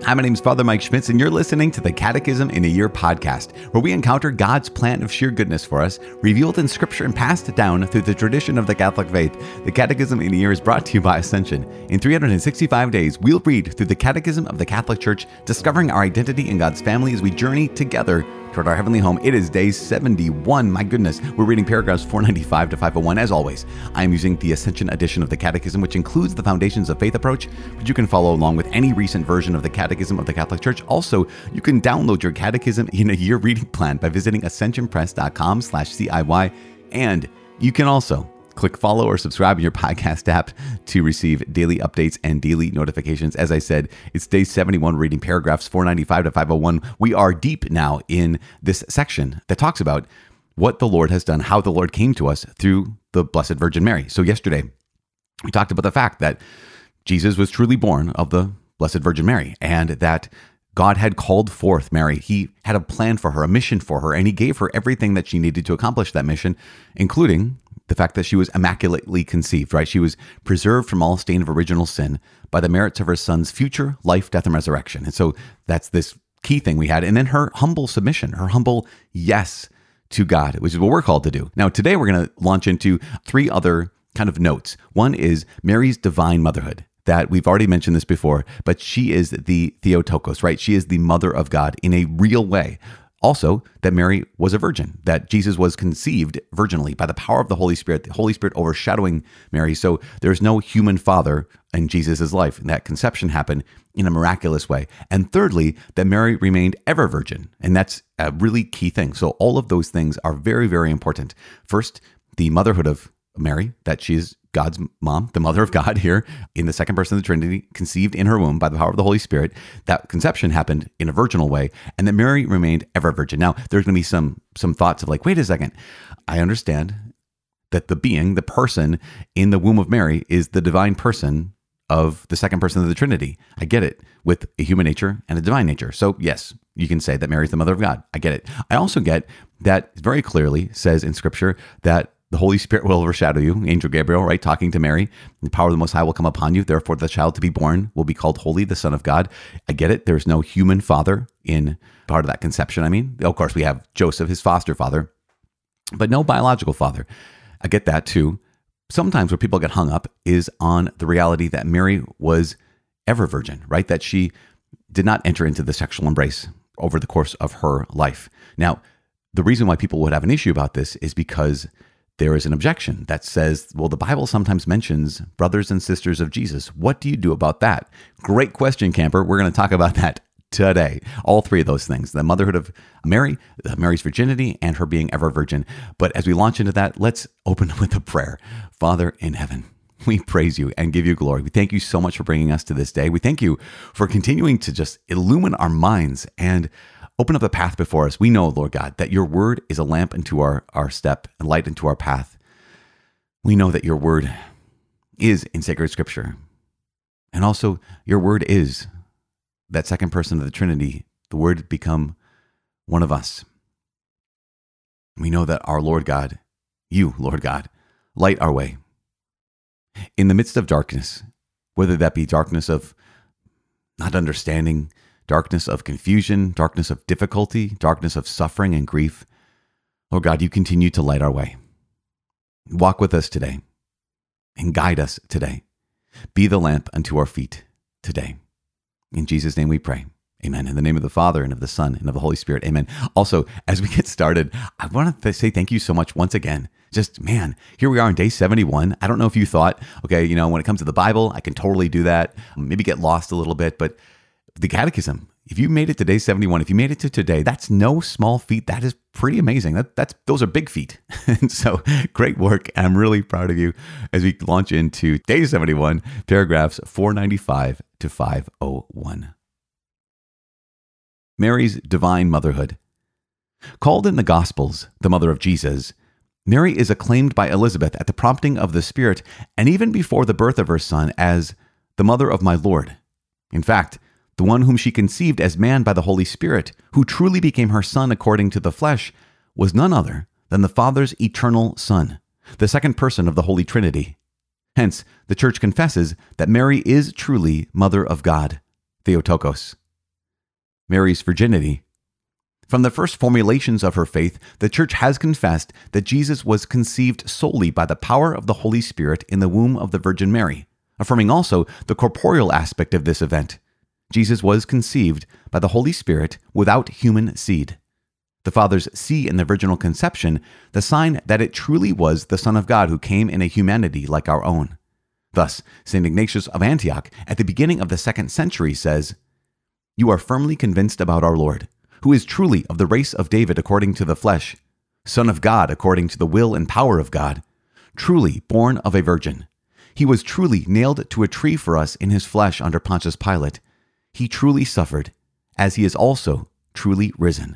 Hi, my name is Father Mike Schmitz, and you're listening to the Catechism in a Year podcast, where we encounter God's plan of sheer goodness for us, revealed in Scripture and passed down through the tradition of the Catholic faith. The Catechism in a Year is brought to you by Ascension. In 365 days, we'll read through the Catechism of the Catholic Church, discovering our identity in God's family as we journey together toward our heavenly home. It is day 71. My goodness, we're reading paragraphs 495 to 501. As always, I am using the Ascension edition of the Catechism, which includes the Foundations of Faith approach, but you can follow along with any recent version of the Catechism of the Catholic Church. Also, you can download your Catechism in a Year reading plan by visiting ascensionpress.com/CIY. And you can also click follow or subscribe in your podcast app to receive daily updates and daily notifications. As I said, it's day 71, reading paragraphs 495 to 501. We are deep now in this section that talks about what the Lord has done, how the Lord came to us through the Blessed Virgin Mary. So yesterday, we talked about the fact that Jesus was truly born of the Blessed Virgin Mary, and that God had called forth Mary. He had a plan for her, a mission for her, and he gave her everything that she needed to accomplish that mission, including the fact that she was immaculately conceived, right? She was preserved from all stain of original sin by the merits of her son's future life, death, and resurrection. And so that's this key thing we had. And then her humble submission, her humble yes to God, which is what we're called to do. Now, today we're going to launch into three other kind of notes. One is Mary's divine motherhood, that we've already mentioned this before, but she is the Theotokos, right? She is the mother of God in a real way. Also, that Mary was a virgin, that Jesus was conceived virginally by the power of the Holy Spirit overshadowing Mary. So there's no human father in Jesus' life. And that conception happened in a miraculous way. And thirdly, that Mary remained ever virgin. And that's a really key thing. So all of those things are very, very important. First, the motherhood of Mary, that she is God's mom, the mother of God here in the second person of the Trinity, conceived in her womb by the power of the Holy Spirit. That conception happened in a virginal way, and that Mary remained ever virgin. Now, there's going to be some thoughts of like, wait a second, I understand that the person in the womb of Mary is the divine person of the second person of the Trinity. I get it, with a human nature and a divine nature. So yes, you can say that Mary is the mother of God. I get it. I also get that very clearly says in Scripture that the Holy Spirit will overshadow you. Angel Gabriel, right, talking to Mary. The power of the Most High will come upon you. Therefore, the child to be born will be called Holy, the Son of God. I get it. There's no human father in part of that conception. I mean, of course, we have Joseph, his foster father, but no biological father. I get that too. Sometimes where people get hung up is on the reality that Mary was ever virgin, right? That she did not enter into the sexual embrace over the course of her life. Now, the reason why people would have an issue about this is because there is an objection that says, well, the Bible sometimes mentions brothers and sisters of Jesus. What do you do about that? Great question, camper. We're going to talk about that today. All three of those things, the motherhood of Mary, Mary's virginity, and her being ever virgin. But as we launch into that, let's open with a prayer. Father in heaven, we praise you and give you glory. We thank you so much for bringing us to this day. We thank you for continuing to just illumine our minds and open up a path before us. We know, Lord God, that your word is a lamp unto our step and light into our path. We know that your word is in sacred Scripture. And also, your word is that second person of the Trinity, the word become one of us. We know that our Lord God, you, Lord God, light our way. In the midst of darkness, whether that be darkness of not understanding, darkness of confusion, darkness of difficulty, darkness of suffering and grief, Lord God, you continue to light our way. Walk with us today and guide us today. Be the lamp unto our feet today. In Jesus' name we pray. Amen. In the name of the Father, and of the Son, and of the Holy Spirit. Amen. Also, as we get started, I want to say thank you so much once again. Just, man, here we are on day 71. I don't know if you thought, okay, when it comes to the Bible, I can totally do that. Maybe get lost a little bit, but the Catechism, if you made it to day 71, if you made it to today, that's no small feat. That is pretty amazing. Those are big feet. And so great work. And I'm really proud of you as we launch into day 71, paragraphs 495 to 501. Mary's divine motherhood. Called in the Gospels the mother of Jesus, Mary is acclaimed by Elizabeth at the prompting of the Spirit, and even before the birth of her son, as the mother of my Lord. In fact, the one whom she conceived as man by the Holy Spirit, who truly became her son according to the flesh, was none other than the Father's eternal Son, the second person of the Holy Trinity. Hence, the Church confesses that Mary is truly Mother of God, Theotokos, Mary's virginity. From the first formulations of her faith, the Church has confessed that Jesus was conceived solely by the power of the Holy Spirit in the womb of the Virgin Mary, affirming also the corporeal aspect of this event. Jesus was conceived by the Holy Spirit without human seed. The fathers see in the virginal conception the sign that it truly was the Son of God who came in a humanity like our own. Thus, St. Ignatius of Antioch, at the beginning of the 2nd century, says, "You are firmly convinced about our Lord, who is truly of the race of David according to the flesh, Son of God according to the will and power of God, truly born of a virgin. He was truly nailed to a tree for us in his flesh under Pontius Pilate. He truly suffered, as he is also truly risen."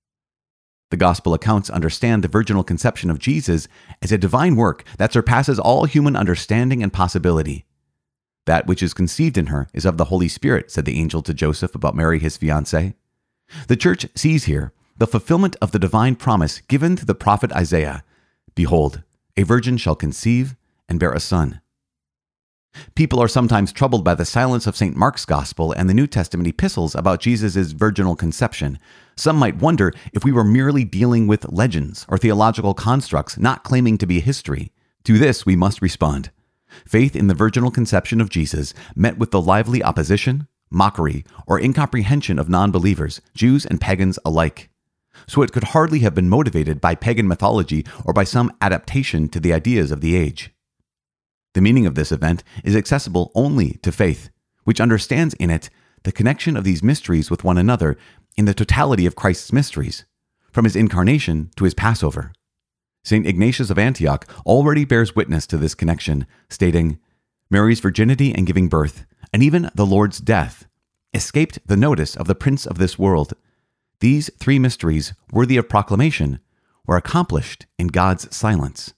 The Gospel accounts understand the virginal conception of Jesus as a divine work that surpasses all human understanding and possibility. "That which is conceived in her is of the Holy Spirit," said the angel to Joseph about Mary, his fiancée. The Church sees here the fulfillment of the divine promise given to the prophet Isaiah. "Behold, a virgin shall conceive and bear a son." People are sometimes troubled by the silence of St. Mark's Gospel and the New Testament epistles about Jesus' virginal conception. Some might wonder if we were merely dealing with legends or theological constructs not claiming to be history. To this we must respond. Faith in the virginal conception of Jesus met with the lively opposition, mockery, or incomprehension of non-believers, Jews and pagans alike. So it could hardly have been motivated by pagan mythology or by some adaptation to the ideas of the age. The meaning of this event is accessible only to faith, which understands in it the connection of these mysteries with one another in the totality of Christ's mysteries, from his incarnation to his Passover. St. Ignatius of Antioch already bears witness to this connection, stating, "Mary's virginity and giving birth, and even the Lord's death, escaped the notice of the prince of this world. These 3 mysteries, worthy of proclamation, were accomplished in God's silence."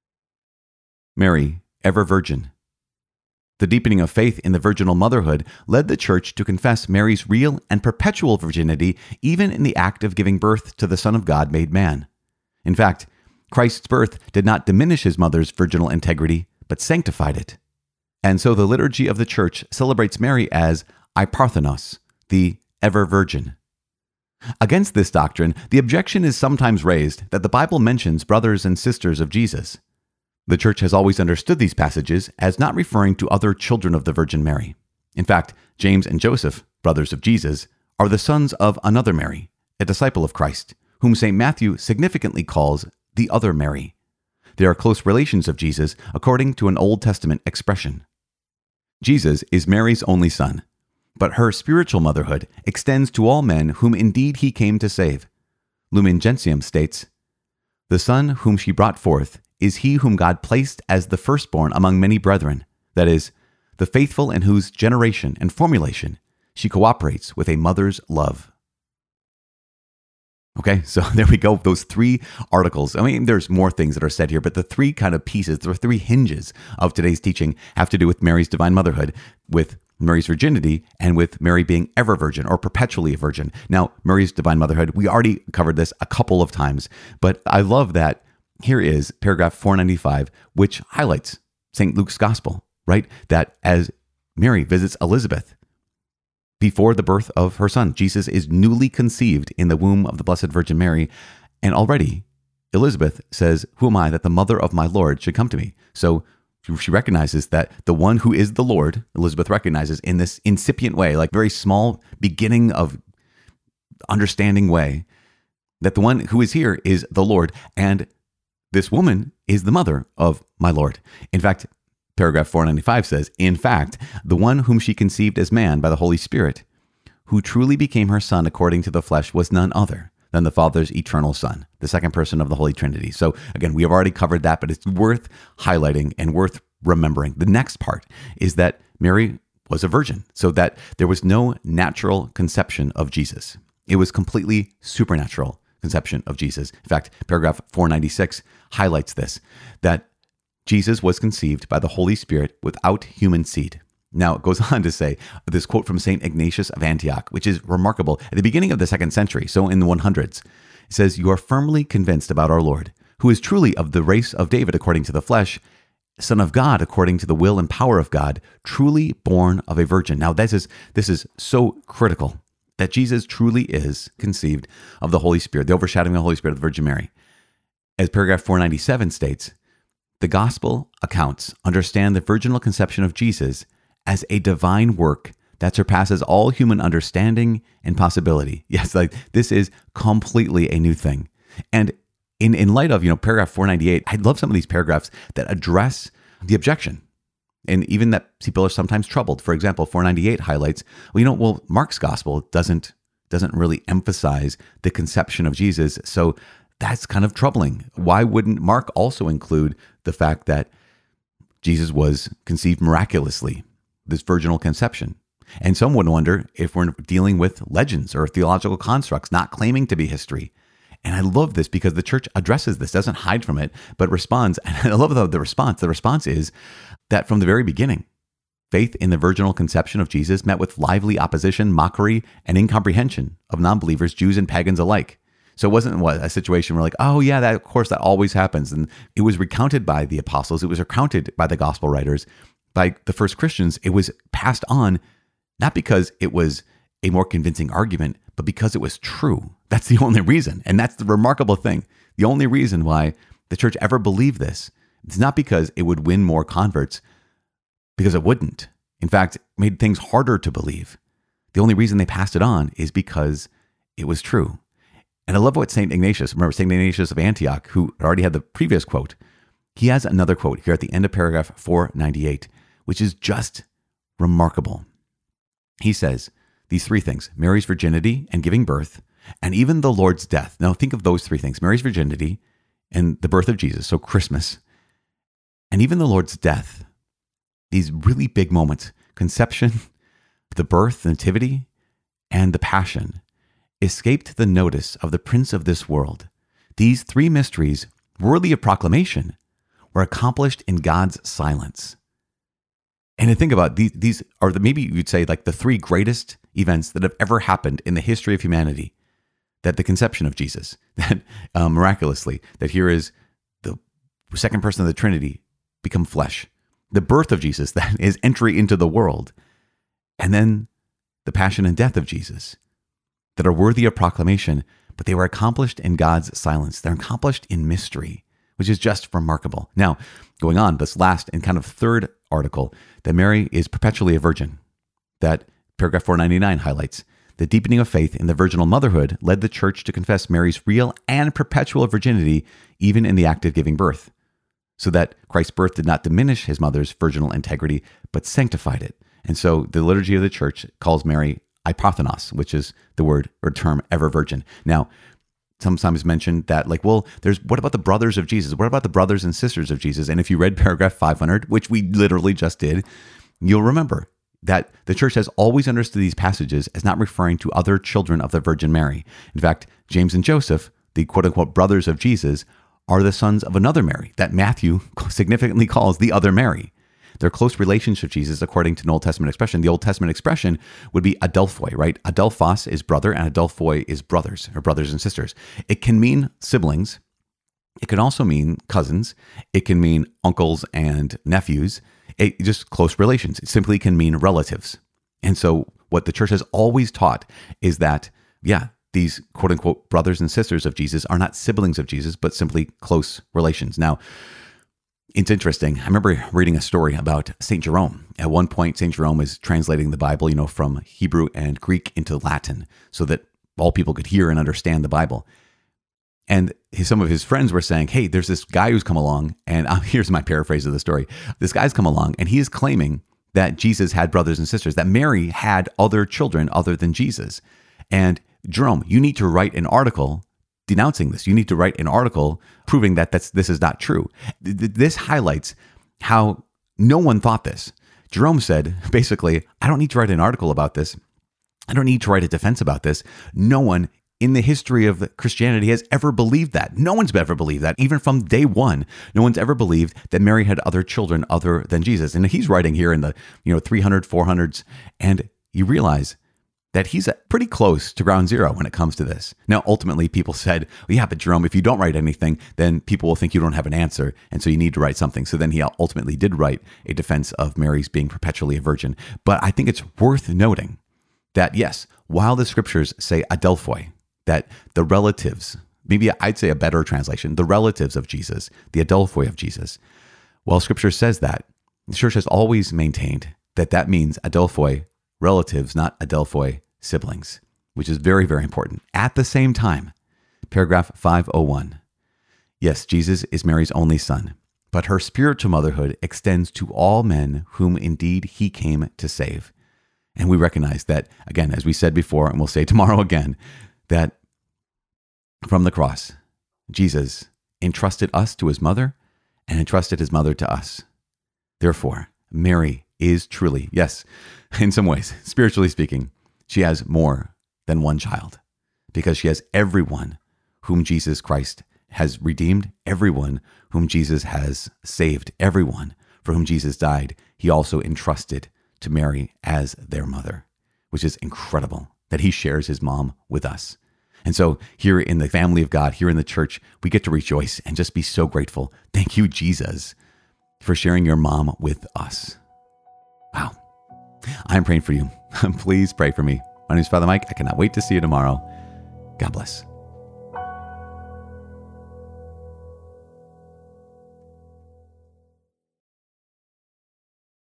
Mary, ever virgin. The deepening of faith in the virginal motherhood led the Church to confess Mary's real and perpetual virginity even in the act of giving birth to the Son of God made man. In fact, Christ's birth did not diminish his mother's virginal integrity, but sanctified it. And so the liturgy of the Church celebrates Mary as I Parthenos, the ever virgin. Against this doctrine, the objection is sometimes raised that the Bible mentions brothers and sisters of Jesus. The Church has always understood these passages as not referring to other children of the Virgin Mary. In fact, James and Joseph, brothers of Jesus, are the sons of another Mary, a disciple of Christ, whom St. Matthew significantly calls the other Mary. They are close relations of Jesus according to an Old Testament expression. Jesus is Mary's only son, but her spiritual motherhood extends to all men whom indeed he came to save. Lumen Gentium states, "The Son whom she brought forth is he whom God placed as the firstborn among many brethren, that is, the faithful in whose generation and formulation she cooperates with a mother's love." Okay, so there we go. Those 3 articles. I mean, there's more things that are said here, but the 3 kind of pieces, the 3 hinges of today's teaching have to do with Mary's divine motherhood, with Mary's virginity, and with Mary being ever virgin or perpetually a virgin. Now, Mary's divine motherhood, we already covered this a couple of times, but I love that here is paragraph 495, which highlights St. Luke's gospel, right? That as Mary visits Elizabeth before the birth of her son, Jesus is newly conceived in the womb of the Blessed Virgin Mary, and already Elizabeth says, "Who am I that the mother of my Lord should come to me?" So she recognizes that the one who is the Lord, Elizabeth recognizes in this incipient way, like very small beginning of understanding way, that the one who is here is the Lord, and this woman is the mother of my Lord. In fact, paragraph 495 says, "In fact, the one whom she conceived as man by the Holy Spirit, who truly became her son according to the flesh, was none other than the Father's eternal Son, the second person of the Holy Trinity." So again, we have already covered that, but it's worth highlighting and worth remembering. The next part is that Mary was a virgin, so that there was no natural conception of Jesus. It was completely supernatural conception of Jesus. In fact, paragraph 496 highlights this, that Jesus was conceived by the Holy Spirit without human seed. Now, it goes on to say this quote from St. Ignatius of Antioch, which is remarkable. At the beginning of the 2nd century, so in the 100s, it says, "You are firmly convinced about our Lord, who is truly of the race of David according to the flesh, Son of God according to the will and power of God, truly born of a virgin." Now, this is so critical. that Jesus truly is conceived of the Holy Spirit, the overshadowing of the Holy Spirit of the Virgin Mary. As paragraph 497 states, the gospel accounts understand the virginal conception of Jesus as a divine work that surpasses all human understanding and possibility. Yes, like this is completely a new thing. And in light of, paragraph 498, I love some of these paragraphs that address the objection. And even that people are sometimes troubled. For example, 498 highlights, Mark's gospel doesn't really emphasize the conception of Jesus. So that's kind of troubling. Why wouldn't Mark also include the fact that Jesus was conceived miraculously, this virginal conception? And some would wonder if we're dealing with legends or theological constructs, not claiming to be history. And I love this because the church addresses this, doesn't hide from it, but responds. And I love the response. The response is that from the very beginning, faith in the virginal conception of Jesus met with lively opposition, mockery, and incomprehension of non-believers, Jews and pagans alike. So it wasn't a situation where oh yeah, that always happens. And it was recounted by the apostles. It was recounted by the gospel writers, by the first Christians. It was passed on, not because it was a more convincing argument, but because it was true. That's the only reason. And that's the remarkable thing. The only reason why the church ever believed this, it's not because it would win more converts, because it wouldn't. In fact, it made things harder to believe. The only reason they passed it on is because it was true. And I love what St. Ignatius of Antioch, who already had the previous quote, he has another quote here at the end of paragraph 498, which is just remarkable. He says, these three things, Mary's virginity and giving birth, and even the Lord's death. Now think of those three things, Mary's virginity and the birth of Jesus, so Christmas, and even the Lord's death. These really big moments, conception, the birth, the nativity, and the passion, escaped the notice of the prince of this world. These three mysteries, worthy of proclamation, were accomplished in God's silence. And to think about, these are maybe you'd say the three greatest events that have ever happened in the history of humanity. That the conception of Jesus, that miraculously, that here is the second person of the Trinity become flesh. The birth of Jesus, that is entry into the world. And then the passion and death of Jesus, that are worthy of proclamation, but they were accomplished in God's silence. They're accomplished in mystery, which is just remarkable. Now, going on, this last and kind of third article, that Mary is perpetually a virgin, that paragraph 499 highlights. The deepening of faith in the virginal motherhood led the church to confess Mary's real and perpetual virginity, even in the act of giving birth, so that Christ's birth did not diminish his mother's virginal integrity, but sanctified it. And so the liturgy of the church calls Mary Iparthenos, which is the word or term ever virgin. Now, sometimes mentioned that what about the brothers of Jesus? What about the brothers and sisters of Jesus? And if you read paragraph 500, which we literally just did, you'll remember that the church has always understood these passages as not referring to other children of the Virgin Mary. In fact, James and Joseph, the quote-unquote brothers of Jesus, are the sons of another Mary that Matthew significantly calls the other Mary. Their close relationship to Jesus, according to an Old Testament expression, the Old Testament expression would be adelphoi, right? Adelphos is brother and adelphoi is brothers or brothers and sisters. It can mean siblings. It can also mean cousins. It can mean uncles and nephews. Just close relations. It simply can mean relatives. And so what the church has always taught is that, these quote unquote brothers and sisters of Jesus are not siblings of Jesus, but simply close relations. Now, it's interesting. I remember reading a story about St. Jerome. At one point, St. Jerome is translating the Bible, from Hebrew and Greek into Latin so that all people could hear and understand the Bible. And some of his friends were saying, hey, there's this guy who's come along, and here's my paraphrase of the story. This guy's come along, and he is claiming that Jesus had brothers and sisters, that Mary had other children other than Jesus. And Jerome, you need to write an article denouncing this. You need to write an article proving that this is not true. This highlights how no one thought this. Jerome said, basically, I don't need to write an article about this. I don't need to write a defense about this. No one in the history of Christianity has ever believed that. No one's ever believed that. Even from day one, no one's ever believed that Mary had other children other than Jesus. And he's writing here in the 300, 400s, and you realize that he's pretty close to ground zero when it comes to this. Now, ultimately, people said, well, yeah, but Jerome, if you don't write anything, then people will think you don't have an answer, and so you need to write something. So then he ultimately did write a defense of Mary's being perpetually a virgin. But I think it's worth noting that yes, while the scriptures say adelphoi, that the relatives, maybe I'd say a better translation, the relatives of Jesus, the adelphoi of Jesus, while scripture says that, the church has always maintained that that means adelphoi relatives, not adelphoi siblings, which is very, very important. At the same time, paragraph 501, yes, Jesus is Mary's only son, but her spiritual motherhood extends to all men whom indeed he came to save. And we recognize that, again, as we said before, and we'll say tomorrow again, that from the cross, Jesus entrusted us to his mother and entrusted his mother to us. Therefore, Mary is truly, yes, in some ways, spiritually speaking, she has more than one child because she has everyone whom Jesus Christ has redeemed, everyone whom Jesus has saved, everyone for whom Jesus died, he also entrusted to Mary as their mother, which is incredible that he shares his mom with us. And so here in the family of God, here in the church, we get to rejoice and just be so grateful. Thank you, Jesus, for sharing your mom with us. Wow. I'm praying for you. Please pray for me. My name is Father Mike. I cannot wait to see you tomorrow. God bless.